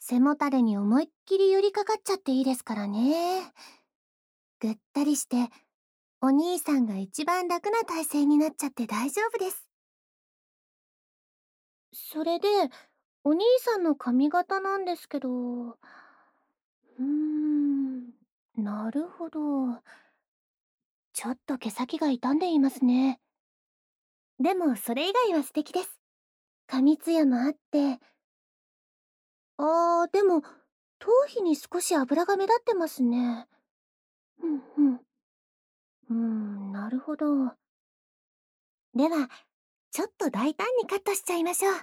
背もたれに思いっきり寄りかかっちゃっていいですからね。ぐったりして、お兄さんが一番楽な体勢になっちゃって大丈夫です。それで、お兄さんの髪型なんですけど、なるほど。ちょっと毛先が傷んでいますね。でもそれ以外は素敵です。髪ツヤもあって、でも、頭皮に少し油が目立ってますね。うんうん。なるほど。では、ちょっと大胆にカットしちゃいましょう。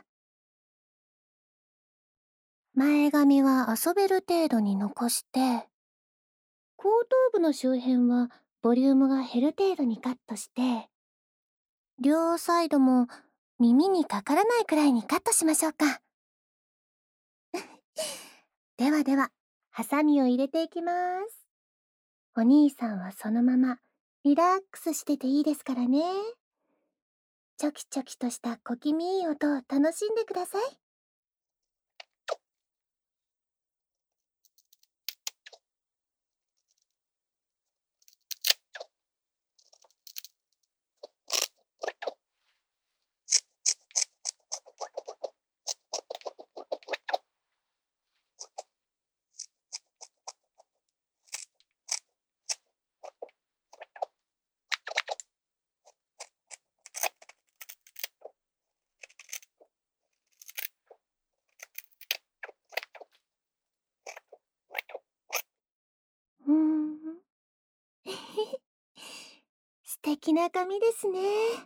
前髪は遊べる程度に残して、後頭部の周辺はボリュームが減る程度にカットして、両サイドも耳にかからないくらいにカットしましょうか。ではでは、ハサミを入れていきます。お兄さんはそのままリラックスしてていいですからね。チョキチョキとした小気味いい音を楽しんでください。うーん。素敵な髪ですね。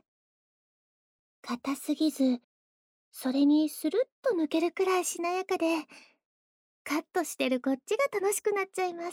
硬すぎず、それにスルッと抜けるくらいしなやかで、カットしてるこっちが楽しくなっちゃいます。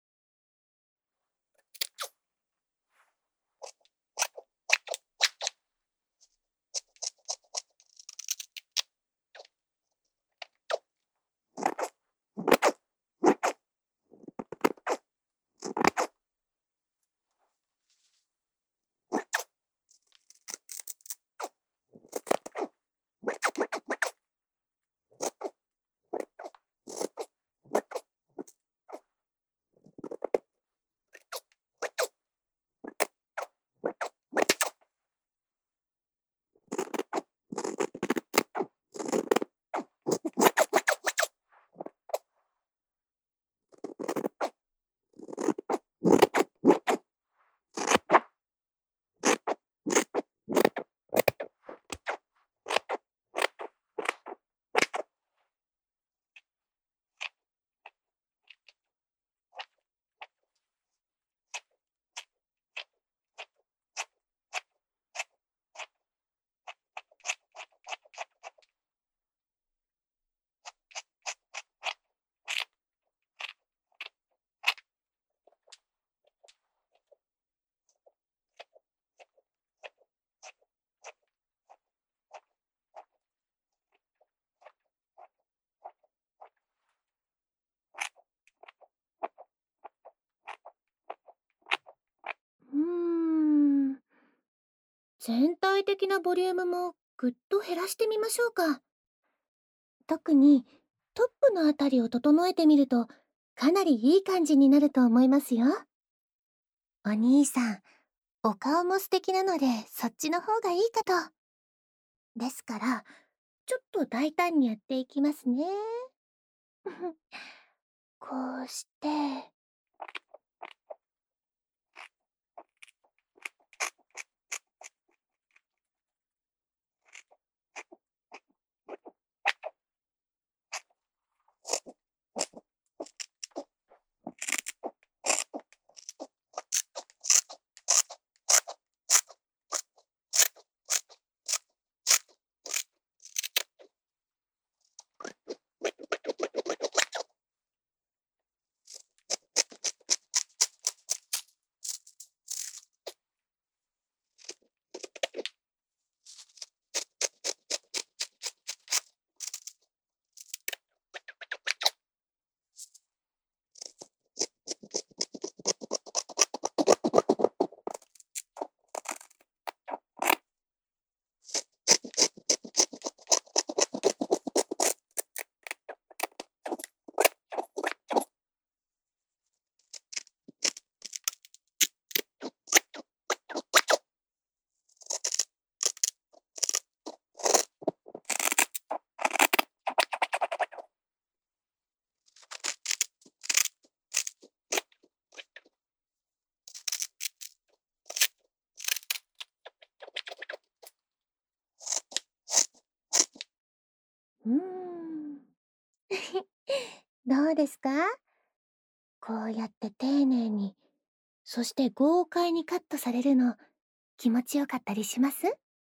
うーん。全体的なボリュームもぐっと減らしてみましょうか。特にトップのあたりを整えてみると、かなりいい感じになると思いますよ。お兄さん、お顔も素敵なので、そっちの方がいいかと。ですから、ちょっと大胆にやっていきますね。こうして、 うーん。どうですか？こうやって丁寧に、そして豪快にカットされるの、気持ちよかったりします？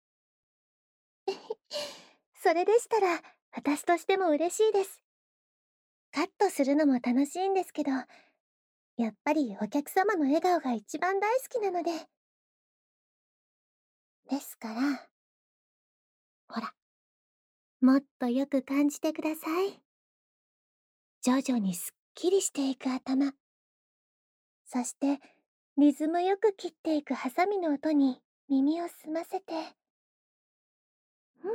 それでしたら、私としても嬉しいです。カットするのも楽しいんですけど、やっぱりお客様の笑顔が一番大好きなので。ですから、ほら、もっとよく感じてください。徐々にすっきりしていく頭。そして、リズムよく切っていくハサミの音に耳を澄ませて。うん。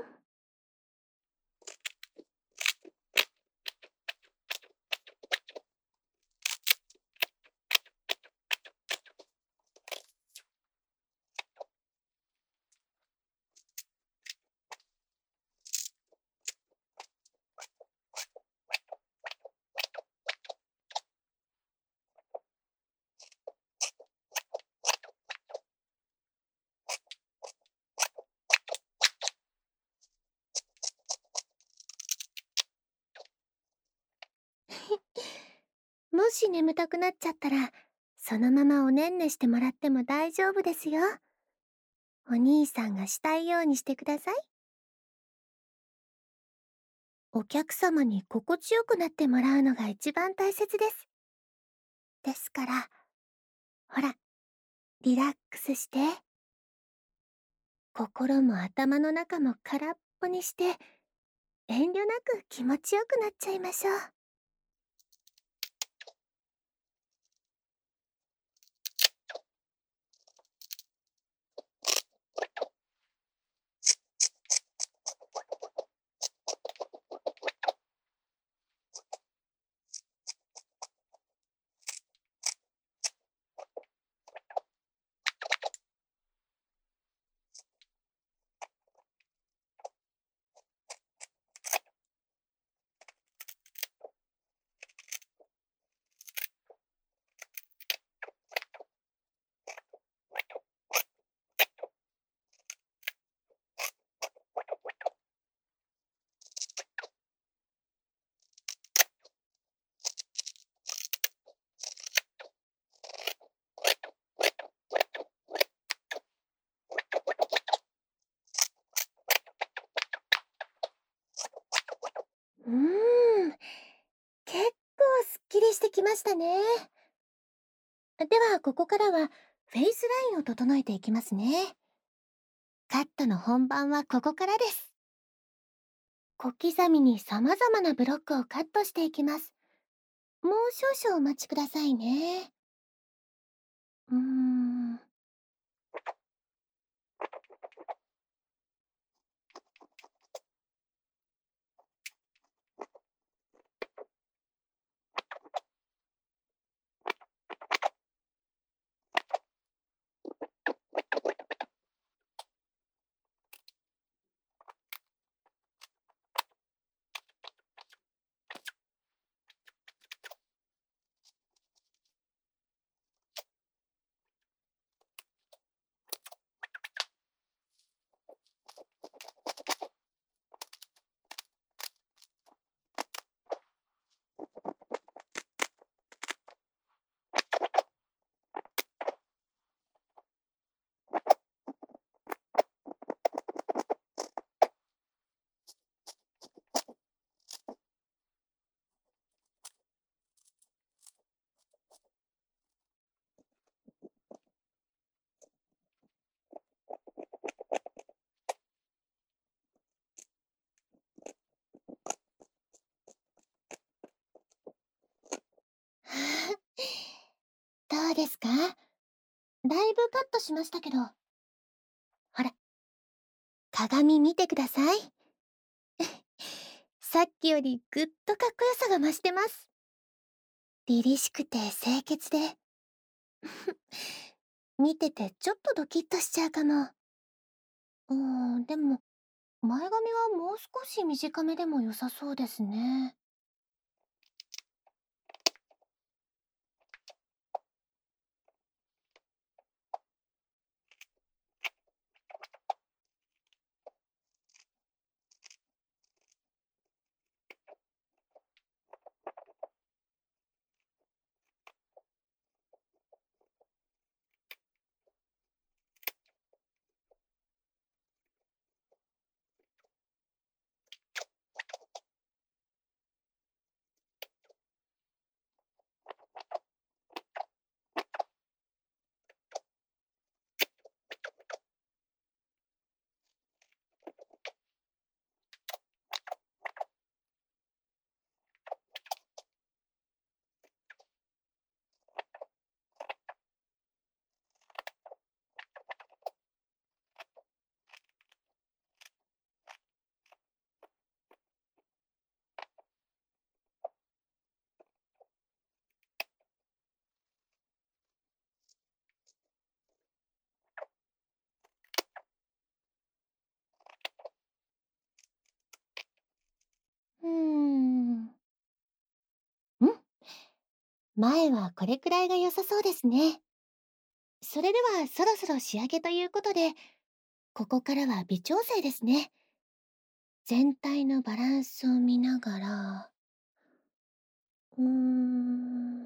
もし眠たくなっちゃったら、そのままおねんねしてもらっても大丈夫ですよ。お兄さんがしたいようにしてください。お客様に心地よくなってもらうのが一番大切です。ですから、ほら、リラックスして、心も頭の中も空っぽにして、遠慮なく気持ちよくなっちゃいましょう。うーん、結構すっきりしてきましたね。では、ここからはフェイスラインを整えていきますね。カットの本番はここからです。小刻みに様々なブロックをカットしていきます。もう少々お待ちくださいね。うーん。どうですか？だいぶカットしましたけど。ほら、鏡見てください。さっきよりぐっとかっこよさが増してます。凛々しくて清潔で。見ててちょっとドキッとしちゃうかも。でも、前髪はもう少し短めでも良さそうですね。 前はこれくらいが良さそうですね。それではそろそろ仕上げということで、ここからは微調整ですね。全体のバランスを見ながら、うーん、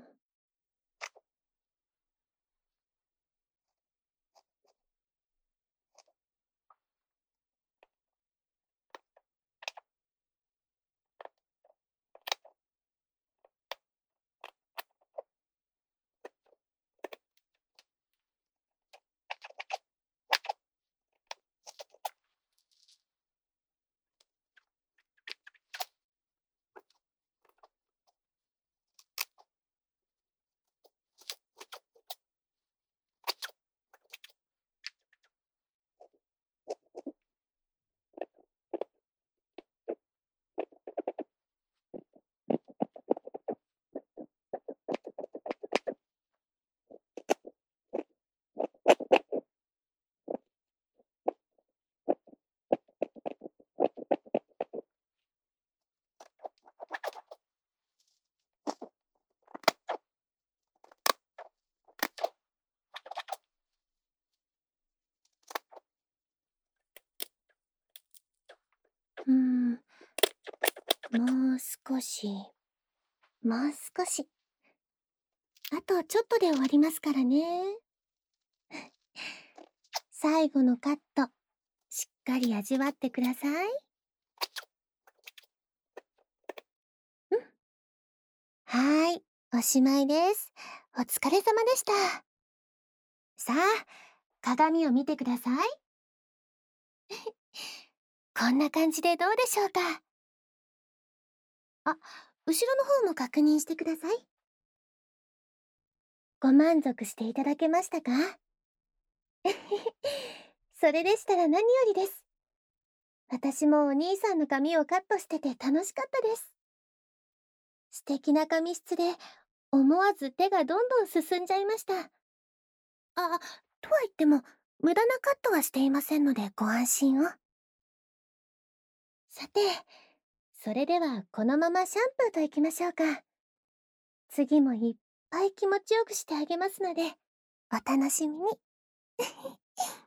うーん、もう少し、もう少し。あとちょっとで終わりますからね。最後のカット、しっかり味わってください。はーい、おしまいです。お疲れ様でした。さあ、鏡を見てください。こんな感じでどうでしょうか。あ、後ろの方も確認してください。ご満足していただけましたか？それでしたら何よりです。私もお兄さんの髪をカットしてて楽しかったです。素敵な髪質で、思わず手がどんどん進んじゃいました。とは言っても、無駄なカットはしていませんのでご安心を。さて、それではこのままシャンプーといきましょうか。次もいっぱい気持ちよくしてあげますので、お楽しみに。